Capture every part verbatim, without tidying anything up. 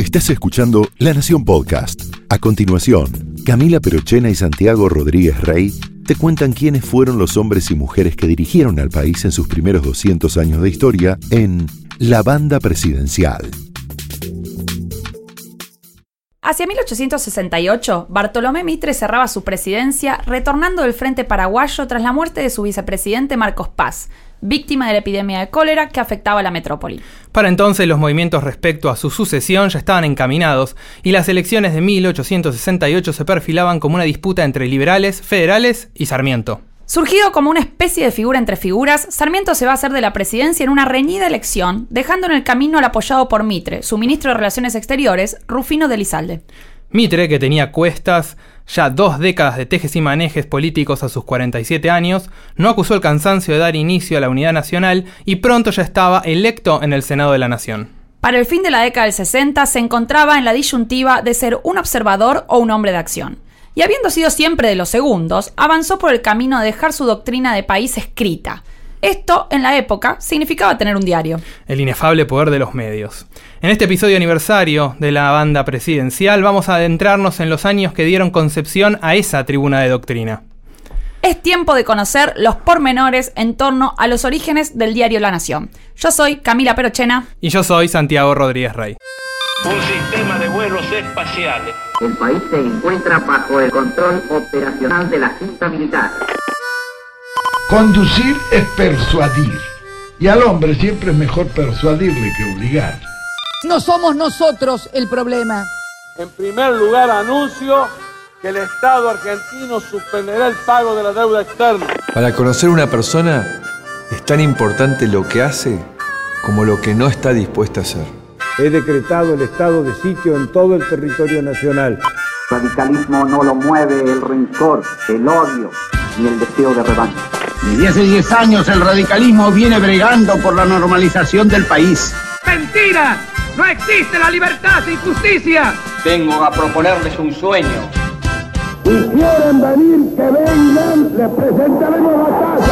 Estás escuchando La Nación Podcast. A continuación, Camila Perochena y Santiago Rodríguez Rey te cuentan quiénes fueron los hombres y mujeres que dirigieron al país en sus primeros doscientos años de historia en La Banda Presidencial. Hacia mil ochocientos sesenta y ocho, Bartolomé Mitre cerraba su presidencia retornando del frente paraguayo tras la muerte de su vicepresidente Marcos Paz, víctima de la epidemia de cólera que afectaba a la metrópoli. Para entonces los movimientos respecto a su sucesión ya estaban encaminados y las elecciones de mil ochocientos sesenta y ocho se perfilaban como una disputa entre liberales, federales y Sarmiento. Surgido como una especie de figura entre figuras, Sarmiento se va a hacer de la presidencia en una reñida elección, dejando en el camino al apoyado por Mitre, su ministro de Relaciones Exteriores, Rufino de Elizalde. Mitre, que tenía cuestas ya dos décadas de tejes y manejes políticos a sus cuarenta y siete años, no acusó el cansancio de dar inicio a la unidad nacional y pronto ya estaba electo en el Senado de la Nación. Para el fin de la década del sesenta se encontraba en la disyuntiva de ser un observador o un hombre de acción. Y habiendo sido siempre de los segundos, avanzó por el camino de dejar su doctrina de país escrita. Esto, en la época, significaba tener un diario. El inefable poder de los medios. En este episodio aniversario de la banda presidencial vamos a adentrarnos en los años que dieron concepción a esa tribuna de doctrina. Es tiempo de conocer los pormenores en torno a los orígenes del diario La Nación. Yo soy Camila Perochena. Y yo soy Santiago Rodríguez Rey. Un sistema de vuelos espaciales. El país se encuentra bajo el control operacional de la Junta Militar. Conducir es persuadir, y al hombre siempre es mejor persuadirle que obligar. No somos nosotros el problema. En primer lugar, anuncio que el Estado argentino suspenderá el pago de la deuda externa. Para conocer una persona es tan importante lo que hace como lo que no está dispuesta a hacer. He decretado el estado de sitio en todo el territorio nacional. El radicalismo no lo mueve el rencor, el odio ni el deseo de revancha. Desde hace diez años el radicalismo viene bregando por la normalización del país. ¡Mentira! ¡No existe la libertad sin justicia! Vengo a proponerles un sueño. Si quieren venir, que vengan, les presentaremos batalla.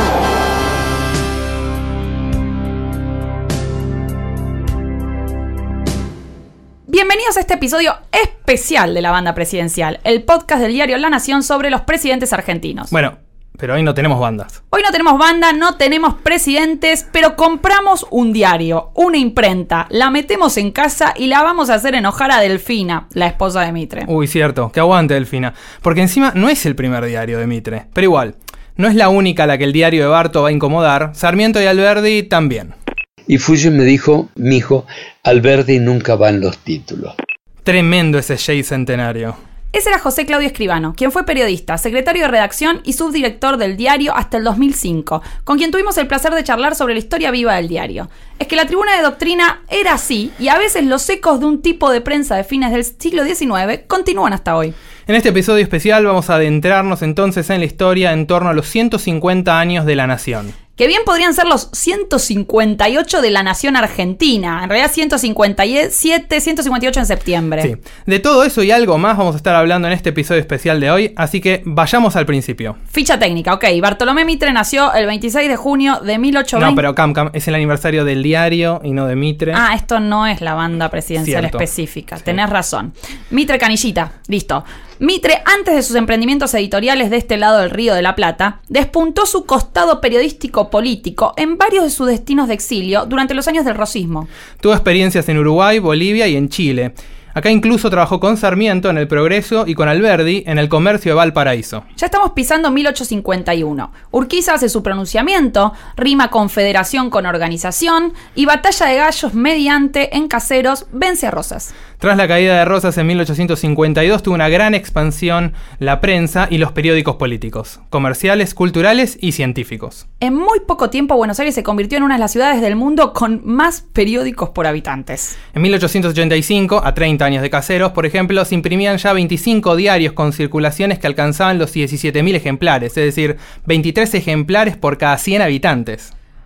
Bienvenidos a este episodio especial de La Banda Presidencial, el podcast del diario La Nación sobre los presidentes argentinos. Bueno, pero hoy no tenemos bandas. Hoy no tenemos banda, no tenemos presidentes, pero compramos un diario, una imprenta, la metemos en casa y la vamos a hacer enojar a Delfina, la esposa de Mitre. Uy, cierto, que aguante Delfina, porque encima no es el primer diario de Mitre, pero igual, no es la única a la que el diario de Barto va a incomodar, Sarmiento y Alberdi también. Y Fusion me dijo, mijo, Alberdi nunca va en los títulos. Tremendo ese Jay centenario. Ese era José Claudio Escribano, quien fue periodista, secretario de redacción y subdirector del diario hasta el dos mil cinco, con quien tuvimos el placer de charlar sobre la historia viva del diario. Es que la tribuna de doctrina era así, y a veces los ecos de un tipo de prensa de fines del siglo diecinueve continúan hasta hoy. En este episodio especial vamos a adentrarnos entonces en la historia en torno a los ciento cincuenta años de la Nación. Que bien podrían ser los ciento cincuenta y ocho de la Nación Argentina. En realidad ciento cincuenta y siete, ciento cincuenta y ocho en septiembre. Sí. De todo eso y algo más vamos a estar hablando en este episodio especial de hoy, así que vayamos al principio. Ficha técnica, ok. Bartolomé Mitre nació el veintiséis de junio de mil ochocientos veinte. No, pero Cam Cam, es el aniversario del diario y no de Mitre. Ah, esto no es la banda presidencial Cierto. específica. Sí. Tenés razón. Mitre Canillita, listo. Mitre, antes de sus emprendimientos editoriales de este lado del Río de la Plata, despuntó su costado periodístico político en varios de sus destinos de exilio durante los años del rosismo. Tuvo experiencias en Uruguay, Bolivia y en Chile. Acá incluso trabajó con Sarmiento en El Progreso y con Alberdi en El Comercio de Valparaíso. Ya estamos pisando mil ochocientos cincuenta y uno. Urquiza hace su pronunciamiento, rima confederación con organización y batalla de gallos mediante en Caseros vence a Rosas. Tras la caída de Rosas en mil ochocientos cincuenta y dos tuvo una gran expansión la prensa y los periódicos políticos, comerciales, culturales y científicos. En muy poco tiempo Buenos Aires se convirtió en una de las ciudades del mundo con más periódicos por habitantes. En mil ochocientos ochenta y cinco, a treinta años de Caseros, por ejemplo, se imprimían ya veinticinco diarios con circulaciones que alcanzaban los diecisiete mil ejemplares, es decir, veintitrés ejemplares por cada cien habitantes.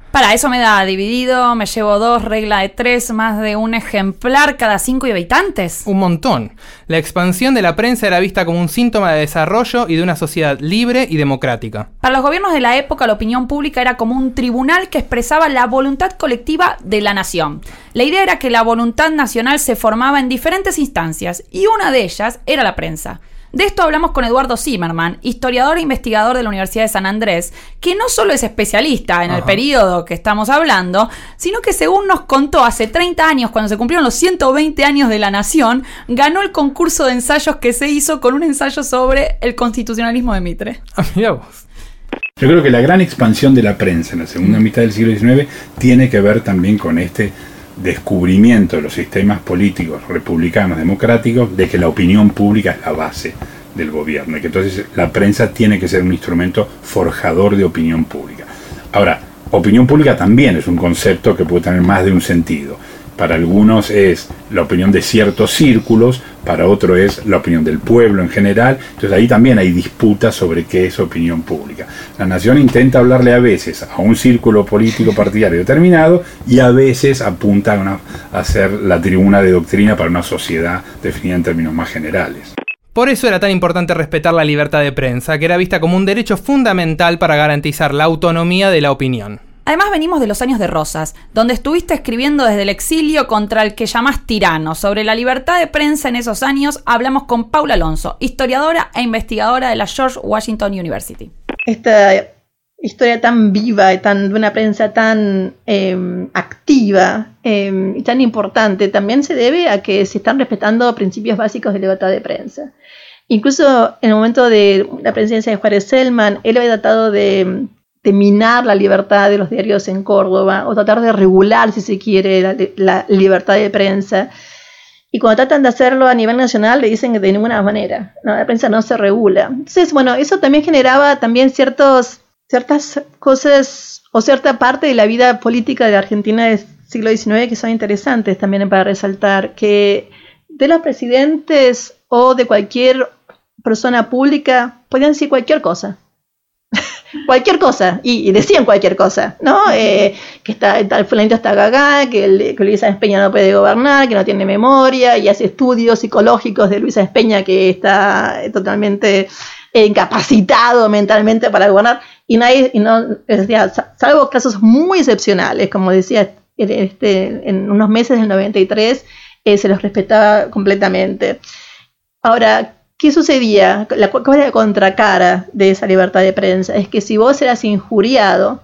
Para eso me da dividido, me llevo dos, regla de tres, más de un ejemplar cada cinco habitantes. Un montón. La expansión de la prensa era vista como un síntoma de desarrollo y de una sociedad libre y democrática. Para los gobiernos de la época, la opinión pública era como un tribunal que expresaba la voluntad colectiva de la nación. La idea era que la voluntad nacional se formaba en diferentes instancias, y una de ellas era la prensa. De esto hablamos con Eduardo Zimmerman, historiador e investigador de la Universidad de San Andrés, que no solo es especialista en Ajá. el periodo que estamos hablando, sino que según nos contó hace treinta años, cuando se cumplieron los ciento veinte años de la Nación, ganó el concurso de ensayos que se hizo con un ensayo sobre el constitucionalismo de Mitre. Ah, mirá vos. Yo creo que la gran expansión de la prensa en la segunda mitad del siglo diecinueve tiene que ver también con este descubrimiento de los sistemas políticos republicanos democráticos de que la opinión pública es la base del gobierno y que entonces la prensa tiene que ser un instrumento forjador de opinión pública. Ahora, opinión pública también es un concepto que puede tener más de un sentido. Para algunos es la opinión de ciertos círculos, para otros es la opinión del pueblo en general. Entonces ahí también hay disputas sobre qué es opinión pública. La Nación intenta hablarle a veces a un círculo político partidario determinado y a veces apunta a, una, a ser la tribuna de doctrina para una sociedad definida en términos más generales. Por eso era tan importante respetar la libertad de prensa, que era vista como un derecho fundamental para garantizar la autonomía de la opinión. Además venimos de los años de Rosas, donde estuviste escribiendo desde el exilio contra el que llamás tirano. Sobre la libertad de prensa en esos años hablamos con Paula Alonso, historiadora e investigadora de la George Washington University. Esta historia tan viva y tan, de una prensa tan eh, activa eh, y tan importante también se debe a que se están respetando principios básicos de libertad de prensa. Incluso en el momento de la presidencia de Juárez Celman, él había tratado de... de minar la libertad de los diarios en Córdoba, o tratar de regular, si se quiere, la, la libertad de prensa. Y cuando tratan de hacerlo a nivel nacional, le dicen que de ninguna manera, no, la prensa no se regula. Entonces, bueno, eso también generaba también ciertos, ciertas cosas, o cierta parte de la vida política de la Argentina del siglo diecinueve que son interesantes también para resaltar, que de los presidentes o de cualquier persona pública podían decir cualquier cosa. Cualquier cosa, y, y decían cualquier cosa, ¿no? Eh, que está, tal fulanito está gaga, que, el, que Luisa Espeña no puede gobernar, que no tiene memoria, y hace estudios psicológicos de Luisa Espeña que está totalmente eh, incapacitado mentalmente para gobernar, y nadie, y no, decía, salvo casos muy excepcionales, como decía, este, en unos meses del noventa y tres, eh, se los respetaba completamente. Ahora, ¿qué sucedía? La, ¿Cuál era la contracara de esa libertad de prensa? Es que si vos eras injuriado,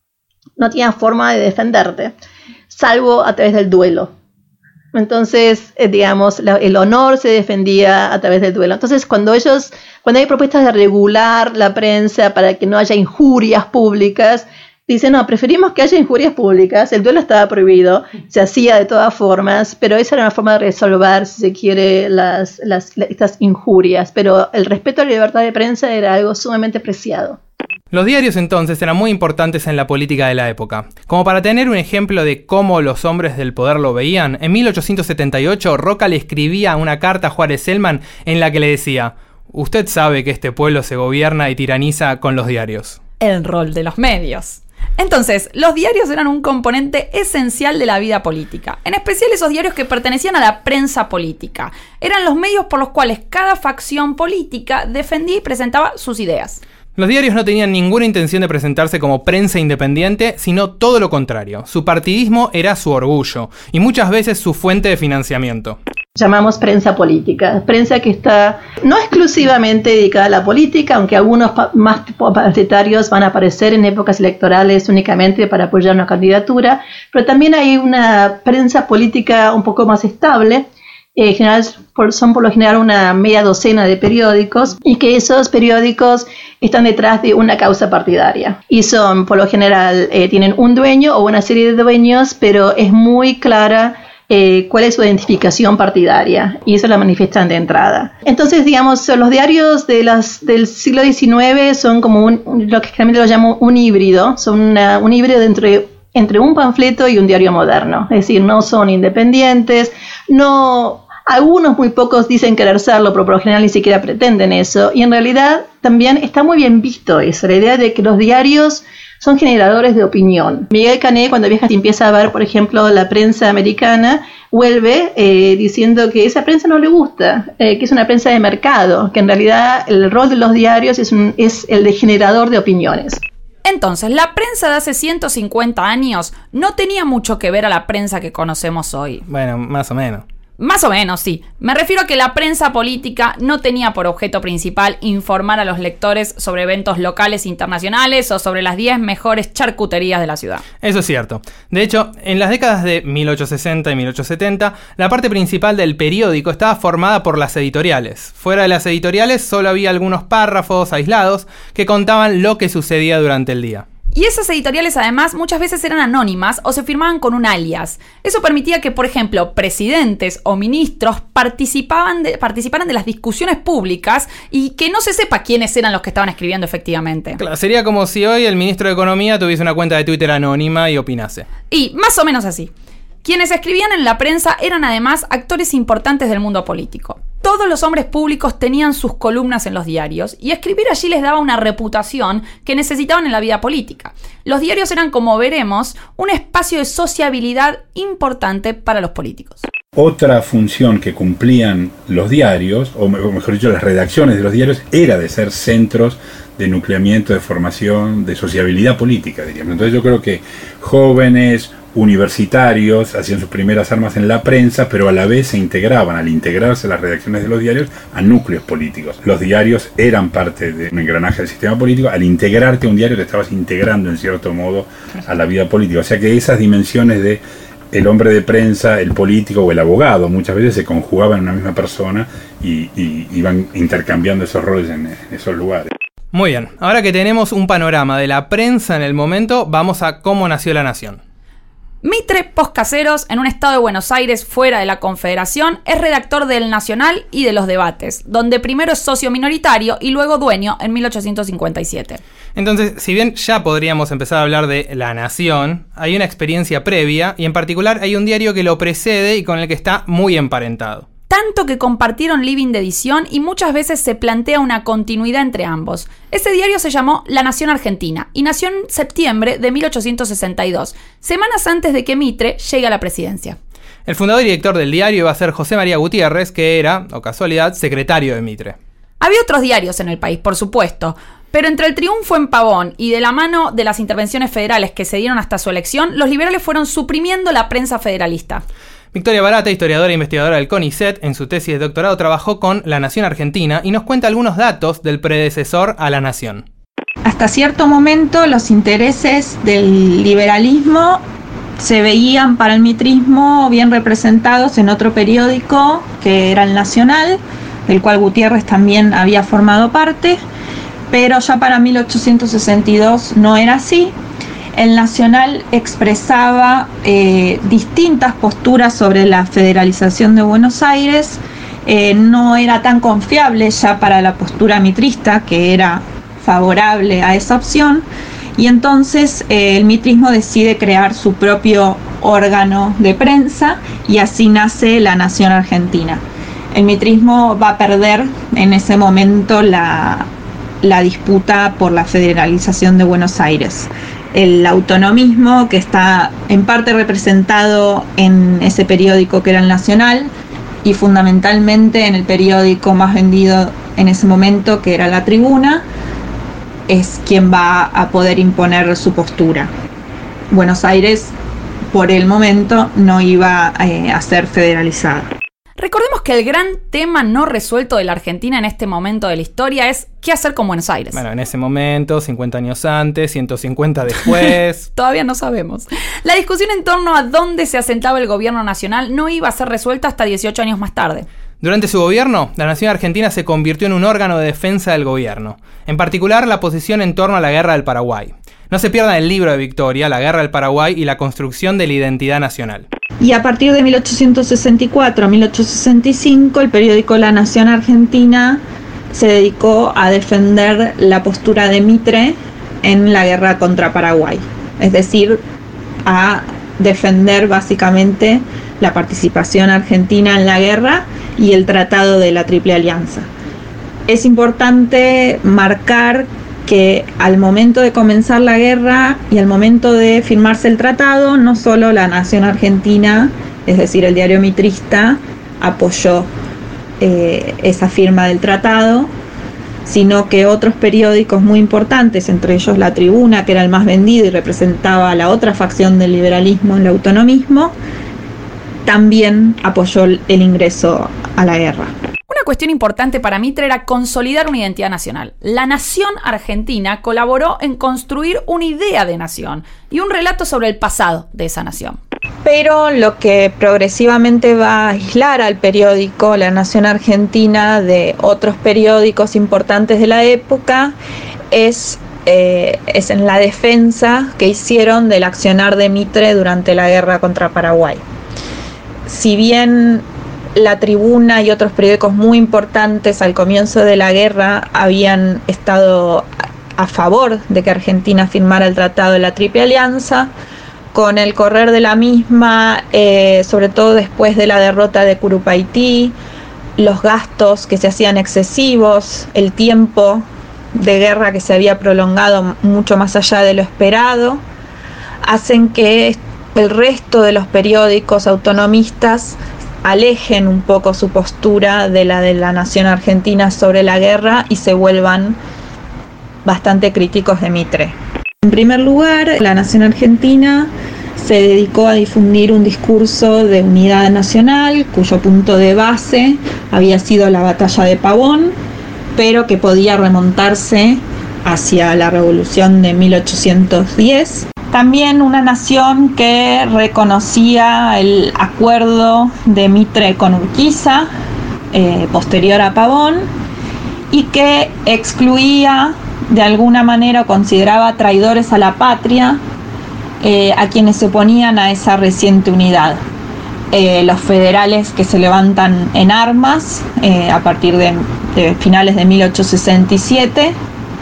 no tenías forma de defenderte, salvo a través del duelo. Entonces, eh, digamos, la, el honor se defendía a través del duelo. Entonces, cuando ellos, cuando hay propuestas de regular la prensa para que no haya injurias públicas, dicen, no, preferimos que haya injurias públicas, el duelo estaba prohibido, se hacía de todas formas, pero esa era una forma de resolver, si se quiere, las, las, estas injurias. Pero el respeto a la libertad de prensa era algo sumamente preciado. Los diarios entonces eran muy importantes en la política de la época. Como para tener un ejemplo de cómo los hombres del poder lo veían, en mil ochocientos setenta y ocho Roca le escribía una carta a Juárez Celman en la que le decía: usted sabe que este pueblo se gobierna y tiraniza con los diarios. El rol de los medios. Entonces, los diarios eran un componente esencial de la vida política, en especial esos diarios que pertenecían a la prensa política. Eran los medios por los cuales cada facción política defendía y presentaba sus ideas. Los diarios no tenían ninguna intención de presentarse como prensa independiente, sino todo lo contrario. Su partidismo era su orgullo, y muchas veces su fuente de financiamiento. Llamamos prensa política, prensa que está no exclusivamente dedicada a la política, aunque algunos pa- más partidarios van a aparecer en épocas electorales únicamente para apoyar una candidatura, pero también hay una prensa política un poco más estable. Eh, general, por, son por lo general una media docena de periódicos, y que esos periódicos están detrás de una causa partidaria, y son por lo general, eh, tienen un dueño o una serie de dueños, pero es muy clara Eh, cuál es su identificación partidaria, y eso la manifiestan de entrada. Entonces, digamos, los diarios de las, del siglo diecinueve son como un, lo que generalmente lo llamo un híbrido, son una, un híbrido entre, entre un panfleto y un diario moderno, es decir, no son independientes, no, algunos muy pocos dicen querer serlo, pero por lo general ni siquiera pretenden eso, y en realidad también está muy bien visto eso, la idea de que los diarios son generadores de opinión. Miguel Cané, cuando viaja y empieza a ver, por ejemplo, la prensa americana, vuelve eh, diciendo que esa prensa no le gusta, eh, que es una prensa de mercado, que en realidad el rol de los diarios es, un, es el de generador de opiniones. Entonces, la prensa de hace ciento cincuenta años no tenía mucho que ver a la prensa que conocemos hoy. Bueno, más o menos. Más o menos, sí. Me refiero a que la prensa política no tenía por objeto principal informar a los lectores sobre eventos locales e internacionales o sobre las diez mejores charcuterías de la ciudad. Eso es cierto. De hecho, en las décadas de mil ochocientos sesenta y mil ochocientos setenta, la parte principal del periódico estaba formada por las editoriales. Fuera de las editoriales solo había algunos párrafos aislados que contaban lo que sucedía durante el día. Y esas editoriales además muchas veces eran anónimas o se firmaban con un alias. Eso permitía que, por ejemplo, presidentes o ministros participaban de, participaran de las discusiones públicas y que no se sepa quiénes eran los que estaban escribiendo efectivamente. Claro, sería como si hoy el ministro de Economía tuviese una cuenta de Twitter anónima y opinase. Y más o menos así. Quienes escribían en la prensa eran además actores importantes del mundo político. Todos los hombres públicos tenían sus columnas en los diarios y escribir allí les daba una reputación que necesitaban en la vida política. Los diarios eran, como veremos, un espacio de sociabilidad importante para los políticos. Otra función que cumplían los diarios, o mejor dicho, las redacciones de los diarios, era de ser centros de nucleamiento, de formación, de sociabilidad política, diríamos. Entonces yo creo que jóvenes universitarios hacían sus primeras armas en la prensa, pero a la vez se integraban, al integrarse las redacciones de los diarios, a núcleos políticos. Los diarios eran parte de un engranaje del sistema político. Al integrarte a un diario te estabas integrando en cierto modo a la vida política. O sea que esas dimensiones de el hombre de prensa, el político o el abogado muchas veces se conjugaban en una misma persona y, y iban intercambiando esos roles en, en esos lugares. Muy bien, ahora que tenemos un panorama de la prensa en el momento, vamos a cómo nació la nación. Mitre Poscaseros, en un estado de Buenos Aires fuera de la Confederación, es redactor del Nacional y de Los Debates, donde primero es socio minoritario y luego dueño en mil ochocientos cincuenta y siete. Entonces, si bien ya podríamos empezar a hablar de la nación, hay una experiencia previa y en particular hay un diario que lo precede y con el que está muy emparentado. Tanto que compartieron living de edición y muchas veces se plantea una continuidad entre ambos. Ese diario se llamó La Nación Argentina y nació en septiembre de mil ochocientos sesenta y dos, semanas antes de que Mitre llegue a la presidencia. El fundador y director del diario iba a ser José María Gutiérrez, que era, o casualidad, secretario de Mitre. Había otros diarios en el país, por supuesto, pero entre el triunfo en Pavón y de la mano de las intervenciones federales que se dieron hasta su elección, los liberales fueron suprimiendo la prensa federalista. Victoria Barata, historiadora e investigadora del CONICET, en su tesis de doctorado trabajó con La Nación Argentina y nos cuenta algunos datos del predecesor a La Nación. Hasta cierto momento los intereses del liberalismo se veían para el mitrismo bien representados en otro periódico que era El Nacional, del cual Gutiérrez también había formado parte, pero ya para mil ochocientos sesenta y dos no era así. El Nacional expresaba eh, distintas posturas sobre la federalización de Buenos Aires, eh, no era tan confiable ya para la postura mitrista, que era favorable a esa opción, y entonces eh, el mitrismo decide crear su propio órgano de prensa y así nace La Nación Argentina. El mitrismo va a perder en ese momento la, la disputa por la federalización de Buenos Aires. El autonomismo, que está en parte representado en ese periódico que era El Nacional y fundamentalmente en el periódico más vendido en ese momento, que era La Tribuna, es quien va a poder imponer su postura. Buenos Aires, por el momento, no iba eh, a ser federalizada. Recordemos que el gran tema no resuelto de la Argentina en este momento de la historia es ¿qué hacer con Buenos Aires? Bueno, en ese momento, cincuenta años antes, ciento cincuenta después... Todavía no sabemos. La discusión en torno a dónde se asentaba el gobierno nacional no iba a ser resuelta hasta dieciocho años más tarde. Durante su gobierno, la Nación Argentina se convirtió en un órgano de defensa del gobierno, en particular la posición en torno a la Guerra del Paraguay. No se pierdan el libro de Victoria, La Guerra del Paraguay y la construcción de la identidad nacional. Y a partir de mil ochocientos sesenta y cuatro a mil ochocientos sesenta y cinco, el periódico La Nación Argentina se dedicó a defender la postura de Mitre en la guerra contra Paraguay, es decir, a defender básicamente la participación argentina en la guerra y el tratado de la Triple Alianza. Es importante marcar que al momento de comenzar la guerra y al momento de firmarse el tratado, no solo la Nación Argentina, es decir, el diario mitrista, apoyó eh, esa firma del tratado, sino que otros periódicos muy importantes, entre ellos La Tribuna, que era el más vendido y representaba a la otra facción del liberalismo, el autonomismo, también apoyó el ingreso a la guerra. Una cuestión importante para Mitre era consolidar una identidad nacional. La nación argentina colaboró en construir una idea de nación y un relato sobre el pasado de esa nación. Pero lo que progresivamente va a aislar al periódico La Nación Argentina de otros periódicos importantes de la época es, eh, es en la defensa que hicieron del accionar de Mitre durante la guerra contra Paraguay. Si bien La Tribuna y otros periódicos muy importantes al comienzo de la guerra habían estado a favor de que Argentina firmara el Tratado de la Triple Alianza, con el correr de la misma, eh, sobre todo después de la derrota de Curupaytí, los gastos que se hacían excesivos, el tiempo de guerra que se había prolongado mucho más allá de lo esperado, hacen que el resto de los periódicos autonomistas alejen un poco su postura de la de la Nación Argentina sobre la guerra y se vuelvan bastante críticos de Mitre. En primer lugar, la Nación Argentina se dedicó a difundir un discurso de unidad nacional, cuyo punto de base había sido la batalla de Pavón, pero que podía remontarse hacia la Revolución de mil ochocientos diez. También una nación que reconocía el acuerdo de Mitre con Urquiza, eh, posterior a Pavón, y que excluía de alguna manera, consideraba traidores a la patria eh, a quienes se oponían a esa reciente unidad. Eh, los federales que se levantan en armas eh, a partir de, de finales de mil ochocientos sesenta y siete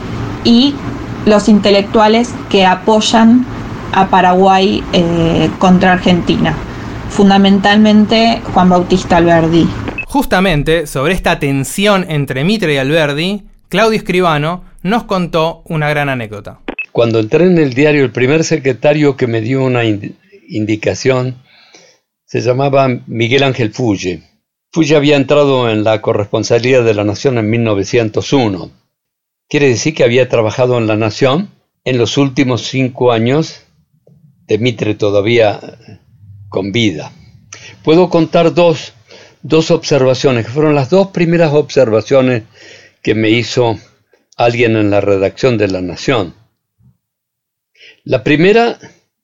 y los intelectuales que apoyan a Paraguay eh, contra Argentina, fundamentalmente Juan Bautista Alberdi. Justamente sobre esta tensión entre Mitre y Alberdi, Claudio Escribano nos contó una gran anécdota. Cuando entré en el diario, el primer secretario que me dio una ind- indicación se llamaba Miguel Ángel Fulle. Fulle había entrado en la corresponsalía de La Nación en mil novecientos uno. Quiere decir que había trabajado en La Nación en los últimos cinco años de Mitre todavía con vida. Puedo contar dos, dos observaciones, que fueron las dos primeras observaciones que me hizo alguien en la redacción de La Nación. La primera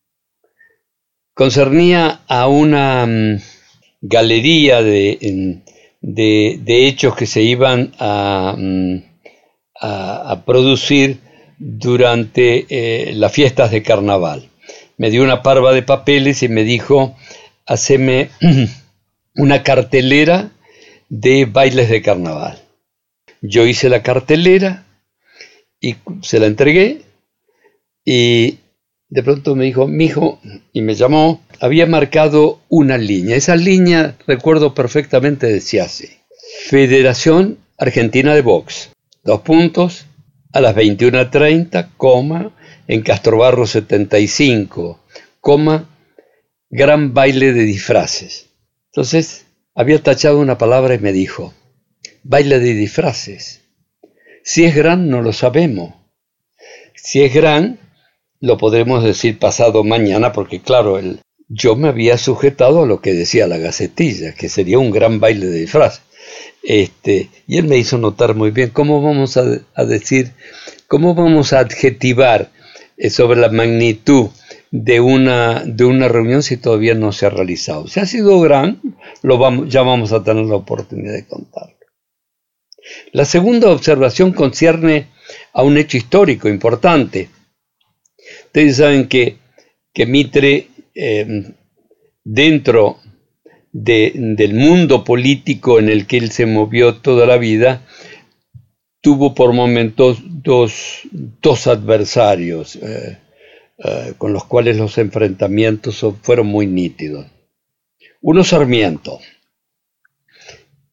concernía a una um, galería de, de, de hechos que se iban a, um, a, a producir durante eh, las fiestas de carnaval. Me dio una parva de papeles y me dijo, haceme una cartelera de bailes de carnaval. Yo hice la cartelera y se la entregué y de pronto me dijo, mijo, y me llamó, había marcado una línea. Esa línea, recuerdo perfectamente, decía así: Federación Argentina de Box, dos puntos, a las veintiuna treinta, coma, en Castrobarro setenta y cinco, coma, gran baile de disfraces. Entonces, había tachado una palabra y me dijo, baile de disfraces. Si es gran, no lo sabemos. Si es gran, lo podremos decir pasado mañana, porque claro, el, yo me había sujetado a lo que decía la Gacetilla, que sería un gran baile de disfraces. Este, y él me hizo notar muy bien cómo vamos a, a decir, cómo vamos a adjetivar eh, sobre la magnitud de una, de una reunión si todavía no se ha realizado. Si ha sido gran, lo vamos, ya vamos a tener la oportunidad de contarlo. La segunda observación concierne a un hecho histórico importante. Ustedes saben que, que Mitre, eh, dentro de, del mundo político en el que él se movió toda la vida, tuvo por momentos dos, dos adversarios eh, eh, con los cuales los enfrentamientos fueron muy nítidos. Uno, Sarmiento,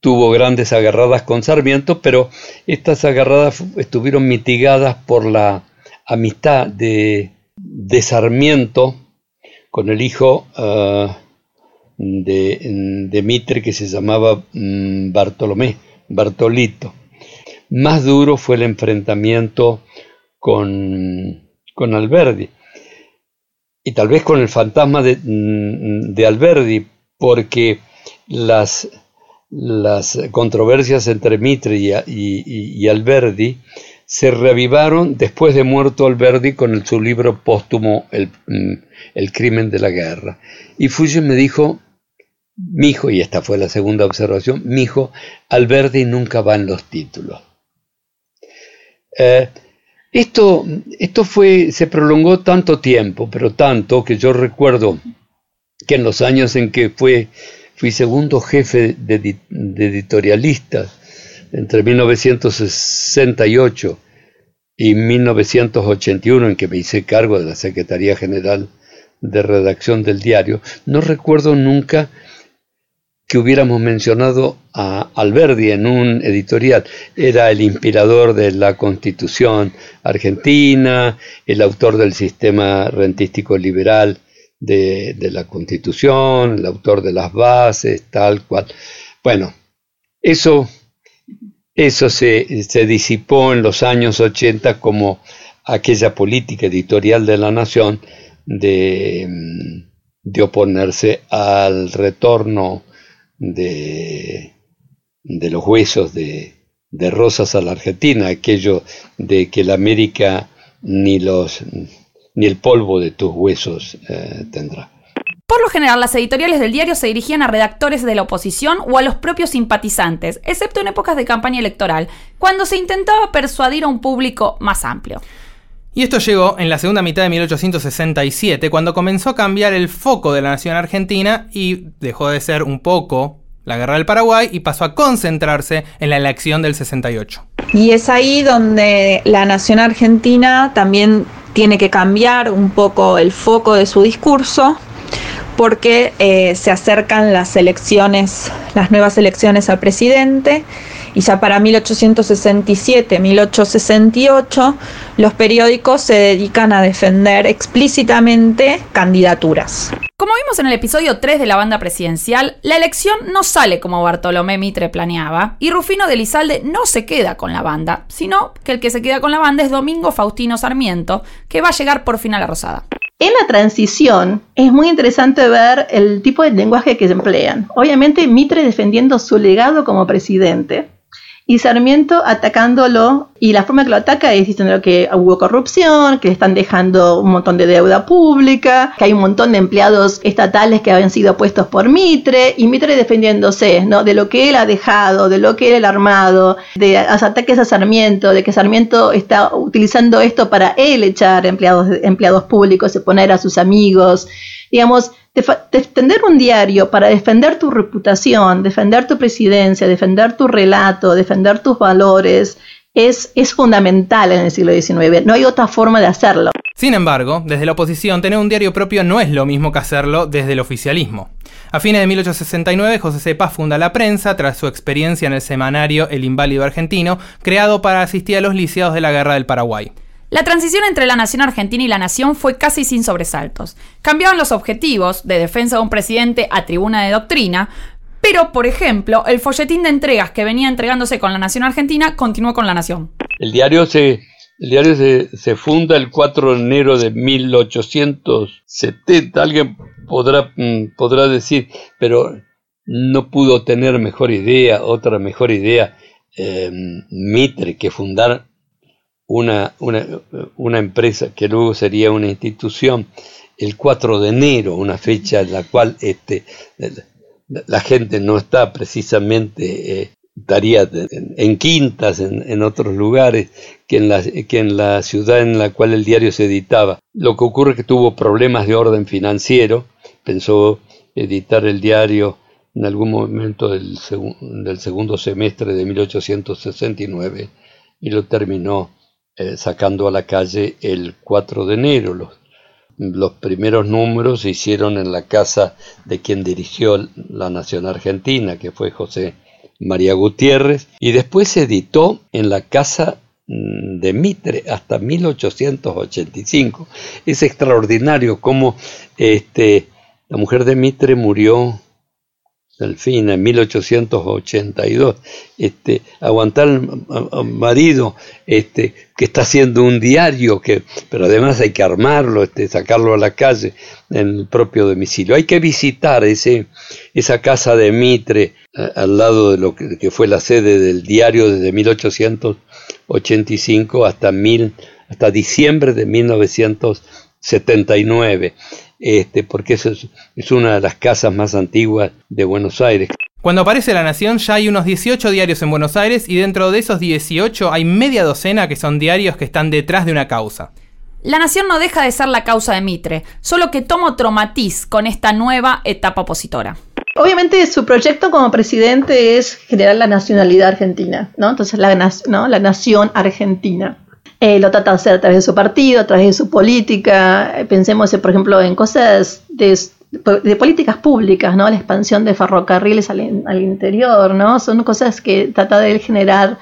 tuvo grandes agarradas con Sarmiento, pero estas agarradas estuvieron mitigadas por la amistad de, de Sarmiento con el hijo uh, de, de Mitre, que se llamaba um, Bartolomé, Bartolito. Más duro fue el enfrentamiento con, con Alberdi, y tal vez con el fantasma de, de Alberdi, porque las, las controversias entre Mitre y, y, y Alberdi se reavivaron después de muerto Alberdi con el, su libro póstumo el, el crimen de la guerra. Y Fuges me dijo, mijo, y esta fue la segunda observación, mijo, Alberdi nunca va en los títulos. Eh, Esto, esto fue, se prolongó tanto tiempo, pero tanto que yo recuerdo que en los años en que fue, fui segundo jefe de, de editorialistas, entre mil novecientos sesenta y ocho y mil novecientos ochenta y uno, en que me hice cargo de la Secretaría General de Redacción del diario, no recuerdo nunca que hubiéramos mencionado a Alberdi en un editorial. Era el inspirador de la Constitución argentina, el autor del sistema rentístico liberal de, de la Constitución, el autor de las bases, tal cual. Bueno, eso, eso se, se disipó en los años ochenta como aquella política editorial de la Nación de, de oponerse al retorno De, de los huesos de, de Rosas a la Argentina, aquello de que la América ni los ni el polvo de tus huesos eh, tendrá. Por lo general, las editoriales del diario se dirigían a redactores de la oposición o a los propios simpatizantes, excepto en épocas de campaña electoral, cuando se intentaba persuadir a un público más amplio. Y esto llegó en la segunda mitad de mil ochocientos sesenta y siete, cuando comenzó a cambiar el foco de la nación argentina y dejó de ser un poco la guerra del Paraguay y pasó a concentrarse en la elección del sesenta y ocho. Y es ahí donde la nación argentina también tiene que cambiar un poco el foco de su discurso, porque eh, se acercan las elecciones, las nuevas elecciones al presidente. Y ya para mil ochocientos sesenta y siete, mil ochocientos sesenta y ocho, los periódicos se dedican a defender explícitamente candidaturas. Como vimos en el episodio tres de la banda presidencial, la elección no sale como Bartolomé Mitre planeaba, y Rufino de Elizalde no se queda con la banda, sino que el que se queda con la banda es Domingo Faustino Sarmiento, que va a llegar por fin a la Rosada. En la transición es muy interesante ver el tipo de lenguaje que se emplean. Obviamente Mitre defendiendo su legado como presidente, y Sarmiento atacándolo, y la forma que lo ataca es diciendo que hubo corrupción, que le están dejando un montón de deuda pública, que hay un montón de empleados estatales que habían sido puestos por Mitre, y Mitre defendiéndose, ¿no?, de lo que él ha dejado, de lo que él ha armado, de los ataques a Sarmiento, de que Sarmiento está utilizando esto para él echar empleados, empleados públicos, poner a sus amigos, digamos. Defender un diario para defender tu reputación, defender tu presidencia, defender tu relato, defender tus valores, es, es fundamental en el siglo diecinueve. No hay otra forma de hacerlo. Sin embargo, desde la oposición, tener un diario propio no es lo mismo que hacerlo desde el oficialismo. A fines de mil ochocientos sesenta y nueve, José C. Paz funda La Prensa tras su experiencia en el semanario El Inválido Argentino, creado para asistir a los lisiados de la Guerra del Paraguay. La transición entre la nación argentina y la nación fue casi sin sobresaltos. Cambiaban los objetivos, de defensa de un presidente a tribuna de doctrina, pero, por ejemplo, el folletín de entregas que venía entregándose con la nación argentina continuó con la nación. El diario se, el diario se, se funda el cuatro de enero de mil ochocientos setenta. Alguien podrá, podrá decir, pero no pudo tener mejor idea, otra mejor idea, eh, Mitre, que fundar Una, una, una empresa que luego sería una institución el cuatro de enero, una fecha en la cual este, la gente no está precisamente, eh, estaría en, en quintas, en, en otros lugares, que en, la, que en la ciudad en la cual el diario se editaba. Lo que ocurre es que tuvo problemas de orden financiero, pensó editar el diario en algún momento del, segu, del segundo semestre de mil ochocientos sesenta y nueve y lo terminó Eh, sacando a la calle el cuatro de enero. Los, los primeros números se hicieron en la casa de quien dirigió la Nación Argentina, que fue José María Gutiérrez, y después se editó en la casa de Mitre hasta mil ochocientos ochenta y cinco. Es extraordinario cómo este, la mujer de Mitre murió, Delfina, en mil ochocientos ochenta y dos. Este, aguantar al marido este, que está haciendo un diario, que, pero además hay que armarlo, este, sacarlo a la calle en el propio domicilio. Hay que visitar ese, esa casa de Mitre a, al lado de lo que, que fue la sede del diario desde mil ochocientos ochenta y cinco hasta, mil, hasta diciembre de mil novecientos setenta y nueve. Este, porque eso es, es una de las casas más antiguas de Buenos Aires. Cuando aparece La Nación ya hay unos dieciocho diarios en Buenos Aires y dentro de esos dieciocho hay media docena que son diarios que están detrás de una causa. La Nación no deja de ser la causa de Mitre, solo que toma otro matiz con esta nueva etapa opositora. Obviamente su proyecto como presidente es generar la nacionalidad argentina, ¿no? Entonces la, ¿no? la nación argentina. Eh, lo trata de hacer a través de su partido, a través de su política. Eh, pensemos, por ejemplo, en cosas de, de políticas públicas, ¿no? La expansión de ferrocarriles al, al interior, ¿no? Son cosas que trata de él generar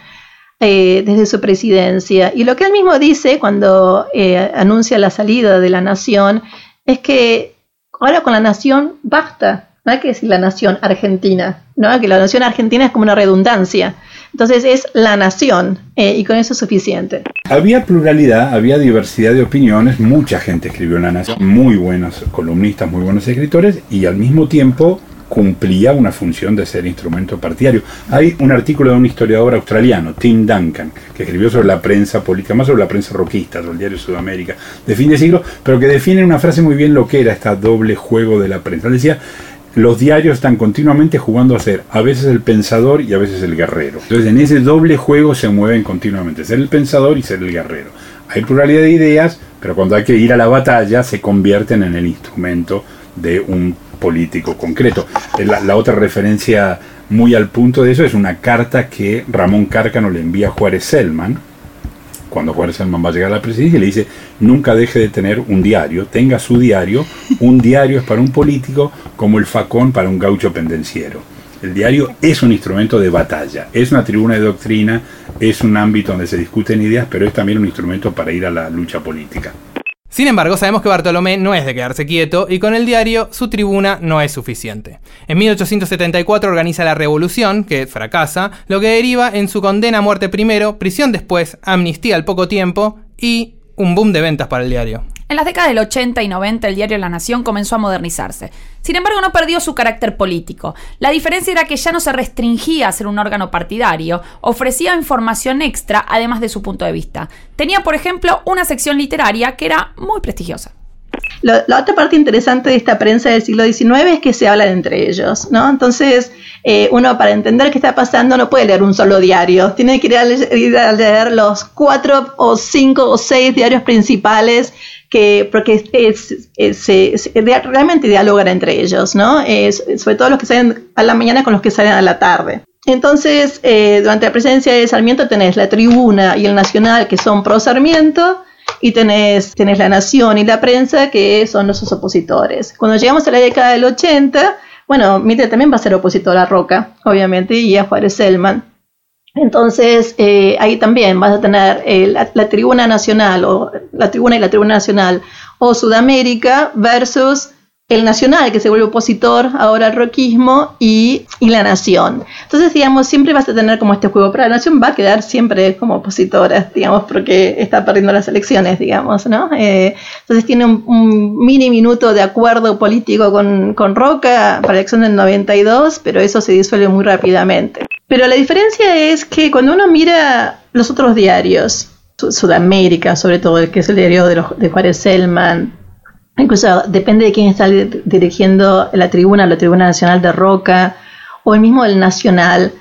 eh, desde su presidencia. Y lo que él mismo dice cuando eh, anuncia la salida de la Nación es que ahora con la Nación basta. No hay que decir la Nación Argentina, ¿no? Que la Nación Argentina es como una redundancia. Entonces es la nación, eh, y con eso es suficiente. Había pluralidad, había diversidad de opiniones, mucha gente escribió en La Nación, muy buenos columnistas, muy buenos escritores, y al mismo tiempo cumplía una función de ser instrumento partidario. Hay un artículo de un historiador australiano, Tim Duncan, que escribió sobre la prensa política, más sobre la prensa roquista, sobre el diario Sudamérica, de fin de siglo, pero que define en una frase muy bien lo que era este doble juego de la prensa. Él decía: los diarios están continuamente jugando a ser a veces el pensador y a veces el guerrero. Entonces en ese doble juego se mueven continuamente, ser el pensador y ser el guerrero. Hay pluralidad de ideas, pero cuando hay que ir a la batalla se convierten en el instrumento de un político concreto. La, la otra referencia muy al punto de eso es una carta que Ramón Cárcano le envía a Juárez Selman, cuando Juárez Selman va a llegar a la presidencia, y le dice: nunca deje de tener un diario, tenga su diario. Un diario es para un político como el facón para un gaucho pendenciero. El diario es un instrumento de batalla, es una tribuna de doctrina, es un ámbito donde se discuten ideas, pero es también un instrumento para ir a la lucha política. Sin embargo, sabemos que Bartolomé no es de quedarse quieto y con el diario su tribuna no es suficiente. En mil ochocientos setenta y cuatro organiza la Revolución, que fracasa, lo que deriva en su condena a muerte primero, prisión después, amnistía al poco tiempo y un boom de ventas para el diario. En las décadas del ochenta y noventa el diario La Nación comenzó a modernizarse. Sin embargo, no perdió su carácter político. La diferencia era que ya no se restringía a ser un órgano partidario, ofrecía información extra además de su punto de vista. Tenía, por ejemplo, una sección literaria que era muy prestigiosa. Lo, la otra parte interesante de esta prensa del siglo diecinueve es que se hablan entre ellos, ¿no? Entonces, eh, uno para entender qué está pasando no puede leer un solo diario, tiene que ir a, leer, ir a leer los cuatro o cinco o seis diarios principales, que porque es, es, es, es, realmente dialogan entre ellos, ¿no? Es, sobre todo los que salen a la mañana con los que salen a la tarde. Entonces, eh, durante la presidencia de Sarmiento tenés la Tribuna y el Nacional, que son pro Sarmiento, y tenés, tenés la Nación y la prensa, que son los opositores. Cuando llegamos a la década del ochenta, bueno, Mitre también va a ser opositor a Roca, obviamente, y a Juárez Selman. Entonces, eh, ahí también vas a tener eh, la, la Tribuna Nacional, o la Tribuna y la Tribuna Nacional, o Sudamérica, versus el Nacional, que se vuelve opositor ahora al roquismo, y, y la Nación. Entonces, digamos, siempre vas a tener como este juego, pero la Nación va a quedar siempre como opositora, digamos, porque está perdiendo las elecciones, digamos, ¿no? Eh, entonces tiene un, un mini minuto de acuerdo político con, con Roca para la elección del noventa y dos, pero eso se disuelve muy rápidamente. Pero la diferencia es que cuando uno mira los otros diarios, Sudamérica sobre todo, que es el diario de, los, de Juárez Selman, incluso depende de quién está dirigiendo la tribuna, la Tribuna Nacional de Roca, o el mismo del Nacional,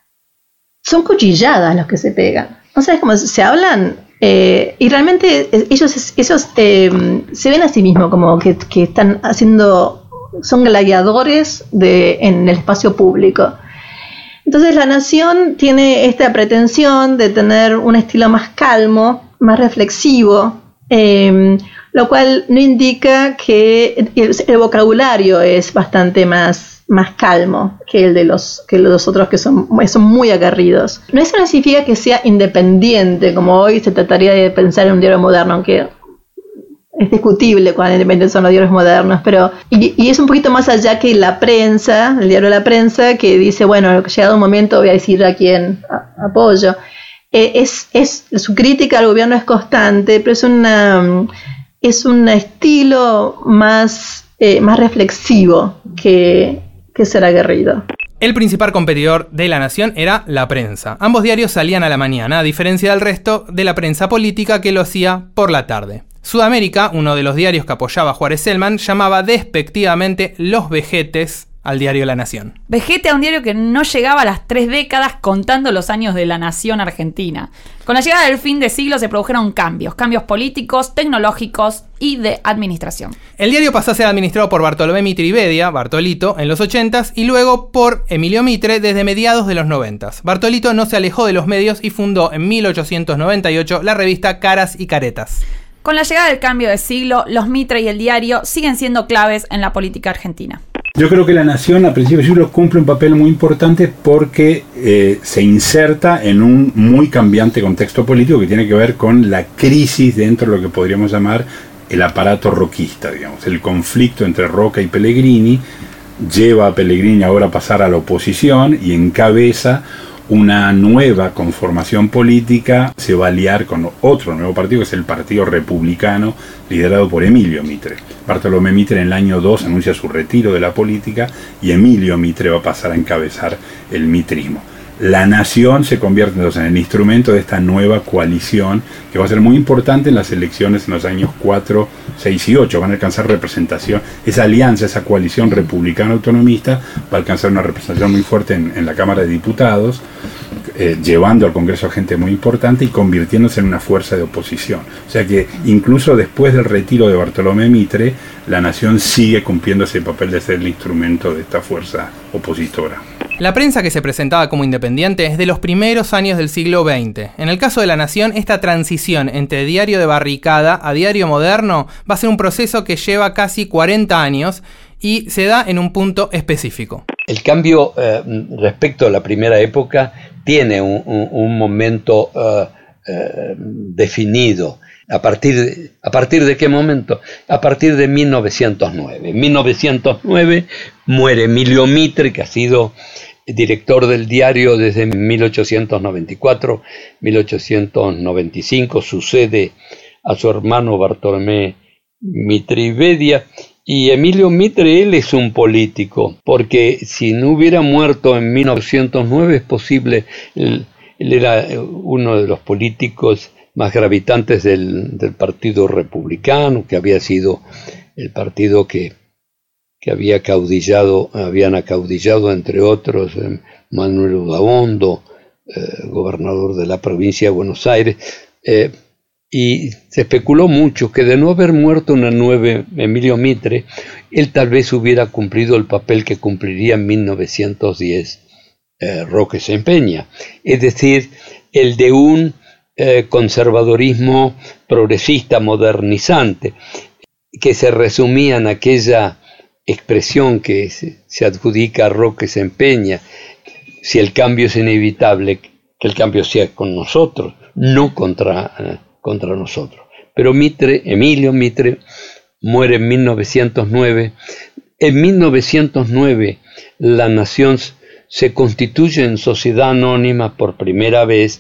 son cuchilladas los que se pegan. O sea, es como se hablan, eh, y realmente ellos, ellos eh, se ven a sí mismos como que, que están haciendo, son gladiadores de, en el espacio público. Entonces la Nación tiene esta pretensión de tener un estilo más calmo, más reflexivo, eh, lo cual no indica que el, el vocabulario es bastante más más calmo que el de los, que los otros que son, son muy aguerridos. No eso no significa que sea independiente, como hoy se trataría de pensar en un diario moderno, aunque es discutible cuán independientes son los diarios modernos, pero y, y es un poquito más allá que la prensa, el diario de la prensa, que dice, bueno, llegado un momento voy a decir a quién a, apoyo. Eh, es, es, su crítica al gobierno es constante, pero es una es un estilo más, eh, más reflexivo que, que ser aguerrido. El principal competidor de La Nación era La Prensa. Ambos diarios salían a la mañana, a diferencia del resto de la prensa política que lo hacía por la tarde. Sudamérica, uno de los diarios que apoyaba a Juárez Celman, llamaba despectivamente Los Vejetes al diario La Nación. Vejete a un diario que no llegaba a las tres décadas contando los años de La Nación argentina. Con la llegada del fin de siglo se produjeron cambios, cambios políticos, tecnológicos y de administración. El diario pasó a ser administrado por Bartolomé Mitre y Bedia, Bartolito, en los ochentas y luego por Emilio Mitre desde mediados de los noventas. Bartolito no se alejó de los medios y fundó en mil ochocientos noventa y ocho la revista Caras y Caretas. Con la llegada del cambio de siglo, los Mitre y el diario siguen siendo claves en la política argentina. Yo creo que La Nación a principios de siglo cumple un papel muy importante porque eh, se inserta en un muy cambiante contexto político que tiene que ver con la crisis dentro de lo que podríamos llamar el aparato roquista, digamos. El conflicto entre Roca y Pellegrini lleva a Pellegrini ahora a pasar a la oposición y encabeza una nueva conformación política. Se va a aliar con otro nuevo partido, que es el Partido Republicano, liderado por Emilio Mitre. Bartolomé Mitre en el año dos anuncia su retiro de la política y Emilio Mitre va a pasar a encabezar el mitrismo. La Nación se convierte entonces en el instrumento de esta nueva coalición que va a ser muy importante en las elecciones en los años cuatro, seis y ocho. Van a alcanzar representación, esa alianza, esa coalición republicano-autonomista va a alcanzar una representación muy fuerte en, en la Cámara de Diputados, eh, llevando al Congreso a gente muy importante y convirtiéndose en una fuerza de oposición. O sea que incluso después del retiro de Bartolomé Mitre, La Nación sigue cumpliendo ese papel de ser el instrumento de esta fuerza opositora. La prensa que se presentaba como independiente es de los primeros años del siglo veinte. En el caso de La Nación, esta transición entre diario de barricada a diario moderno va a ser un proceso que lleva casi cuarenta años y se da en un punto específico. El cambio eh, respecto a la primera época tiene un, un, un momento uh, uh, definido. ¿A partir, de, ¿A partir de qué momento? A partir de mil novecientos nueve. En mil novecientos nueve muere Emilio Mitre, que ha sido director del diario desde mil ochocientos noventa y cuatro a mil ochocientos noventa y cinco, sucede a su hermano Bartolomé Mitre y Bedia. Y Emilio Mitre, él es un político, porque si no hubiera muerto en mil novecientos nueve es posible, él, él era uno de los políticos más gravitantes del, del Partido Republicano, que había sido el partido que, que había caudillado, habían acaudillado, entre otros, eh, Manuel Udaondo, eh, gobernador de la provincia de Buenos Aires, eh, y se especuló mucho que de no haber muerto en el nueve Emilio Mitre, él tal vez hubiera cumplido el papel que cumpliría en mil novecientos diez eh, Roque Sempeña, es decir, el de un Eh, conservadorismo progresista, modernizante, que se resumía en aquella expresión que se, se adjudica a Roque Sempeña: si el cambio es inevitable, que el cambio sea con nosotros, no contra, eh, contra nosotros. Pero Mitre, Emilio Mitre, muere en mil novecientos nueve. En mil novecientos nueve La Nación se constituye en sociedad anónima por primera vez,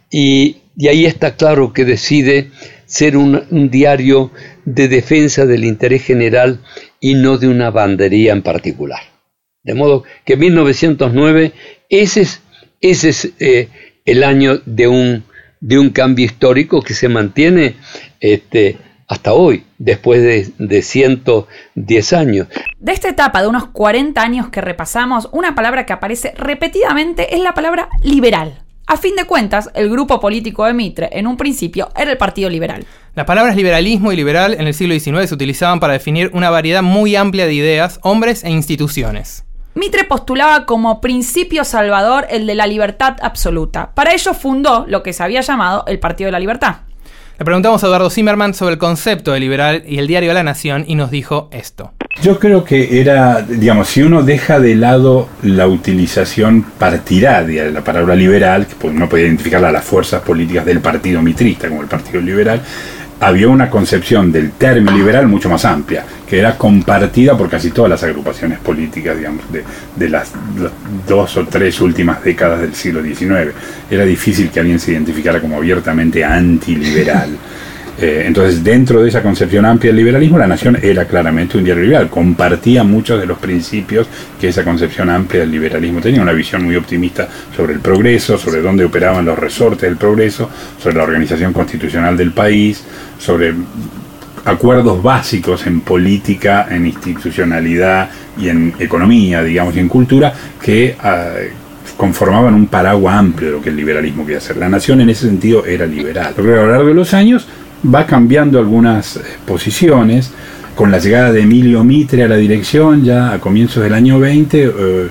y Y ahí está claro que decide ser un, un diario de defensa del interés general y no de una bandería en particular. De modo que en mil novecientos nueve ese es, ese es eh, el año de un, de un cambio histórico que se mantiene este, hasta hoy, después de, de ciento diez años. De esta etapa de unos cuarenta años que repasamos, una palabra que aparece repetidamente es la palabra liberal. A fin de cuentas, el grupo político de Mitre, en un principio, era el Partido Liberal. Las palabras liberalismo y liberal en el siglo diecinueve se utilizaban para definir una variedad muy amplia de ideas, hombres e instituciones. Mitre postulaba como principio salvador el de la libertad absoluta. Para ello fundó lo que se había llamado el Partido de la Libertad. Le preguntamos a Eduardo Zimmerman sobre el concepto de liberal y el diario La Nación y nos dijo esto. Yo creo que era, digamos, si uno deja de lado la utilización partidaria de la palabra liberal, que uno podía identificarla a las fuerzas políticas del partido mitrista como el Partido Liberal, había una concepción del término liberal mucho más amplia, que era compartida por casi todas las agrupaciones políticas, digamos, de, de las, las dos o tres últimas décadas del siglo diecinueve. Era difícil que alguien se identificara como abiertamente antiliberal. Eh, entonces, dentro de esa concepción amplia del liberalismo, La Nación era claramente un diario liberal, compartía muchos de los principios que esa concepción amplia del liberalismo tenía, una visión muy optimista sobre el progreso, sobre dónde operaban los resortes del progreso, sobre la organización constitucional del país, sobre acuerdos básicos en política, en institucionalidad y en economía, digamos, y en cultura, que uh, conformaban un paraguas amplio de lo que el liberalismo quería hacer. La Nación en ese sentido era liberal. Pero a lo largo de los años va cambiando algunas eh, posiciones. Con la llegada de Emilio Mitre a la dirección, ya a comienzos del año veinte, eh,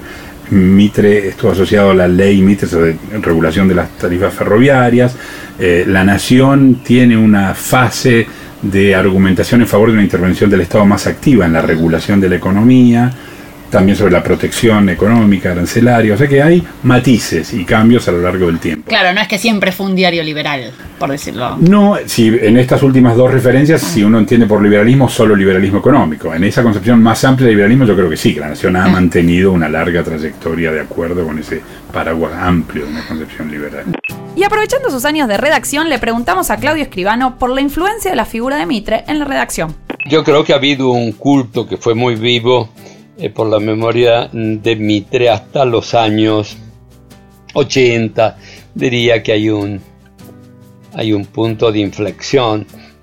Mitre estuvo asociado a la ley Mitre sobre regulación de las tarifas ferroviarias. Eh, la Nación tiene una fase de argumentación en favor de una intervención del Estado más activa en la regulación de la economía, también sobre la protección económica, arancelaria, o sea que hay matices y cambios a lo largo del tiempo. Claro, no es que siempre fue un diario liberal, por decirlo. No, si en estas últimas dos referencias, si uno entiende por liberalismo solo liberalismo económico, en esa concepción más amplia de liberalismo yo creo que sí, que La Nación ha Mm. mantenido una larga trayectoria de acuerdo con ese paraguas amplio de una concepción liberal. Y aprovechando sus años de redacción, le preguntamos a Claudio Escribano por la influencia de la figura de Mitre en la redacción. Yo creo que ha habido un culto que fue muy vivo eh, por la memoria de Mitre hasta los años ochenta. Diría que hay un, hay un punto de inflexión.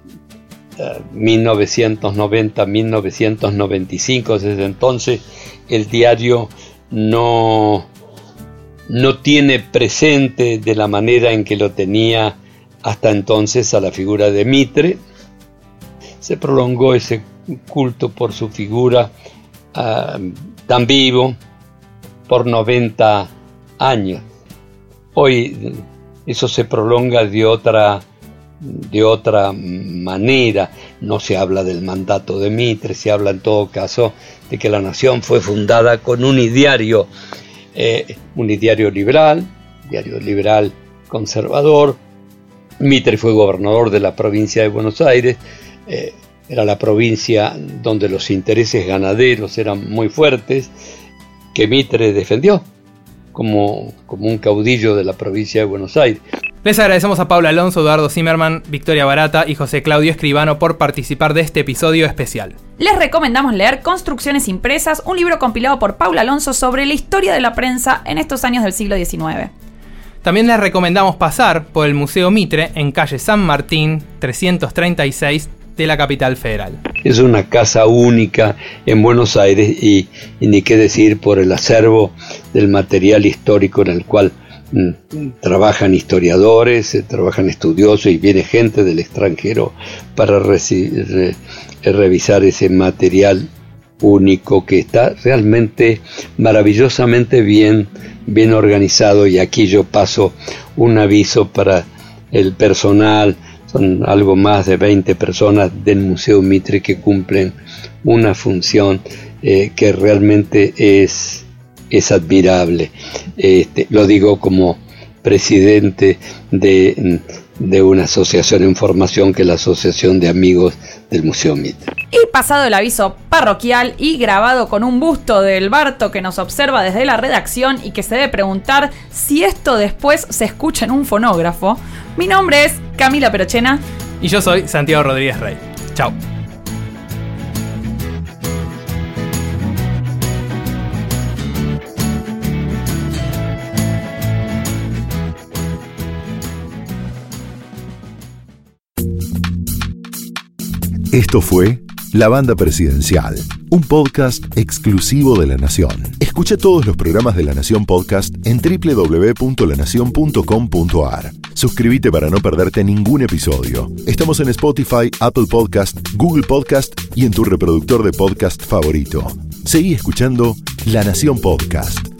Uh, mil novecientos noventa, mil novecientos noventa y cinco, desde entonces el diario no, no tiene presente de la manera en que lo tenía hasta entonces a la figura de Mitre. Se prolongó ese culto por su figura uh, tan vivo por noventa años. Hoy eso se prolonga de otra de otra manera. No se habla del mandato de Mitre, se habla en todo caso de que La Nación fue fundada con un ideario, eh, un ideario liberal, diario liberal conservador. Mitre fue gobernador de la provincia de Buenos Aires, eh, era la provincia donde los intereses ganaderos eran muy fuertes, que Mitre defendió como, como un caudillo de la provincia de Buenos Aires. Les agradecemos a Paula Alonso, Eduardo Zimmerman, Victoria Barata y José Claudio Escribano por participar de este episodio especial. Les recomendamos leer Construcciones Impresas, un libro compilado por Paula Alonso sobre la historia de la prensa en estos años del siglo diecinueve. También les recomendamos pasar por el Museo Mitre en calle San Martín trescientos treinta y seis de la capital federal. Es una casa única en Buenos Aires y, y ni qué decir por el acervo del material histórico en el cual mm, trabajan historiadores, eh, trabajan estudiosos y viene gente del extranjero para reci- re- revisar ese material único que está realmente maravillosamente bien, bien organizado. Y aquí yo paso un aviso para el personal. Son algo más de veinte personas del Museo Mitre que cumplen una función eh, que realmente es, es admirable. Este, lo digo como presidente de, de una asociación en formación, que es la Asociación de Amigos del Museo Mitre. Y pasado el aviso parroquial y grabado con un busto del Barto que nos observa desde la redacción y que se debe preguntar si esto después se escucha en un fonógrafo, mi nombre es Camila Perochena. Y yo soy Santiago Rodríguez Rey. Chao. Esto fue La Banda Presidencial, un podcast exclusivo de La Nación. Escucha todos los programas de La Nación Podcast en doble u doble u doble u punto la nación punto com punto a r. Suscríbete para no perderte ningún episodio. Estamos en Spotify, Apple Podcast, Google Podcast y en tu reproductor de podcast favorito. Seguí escuchando La Nación Podcast.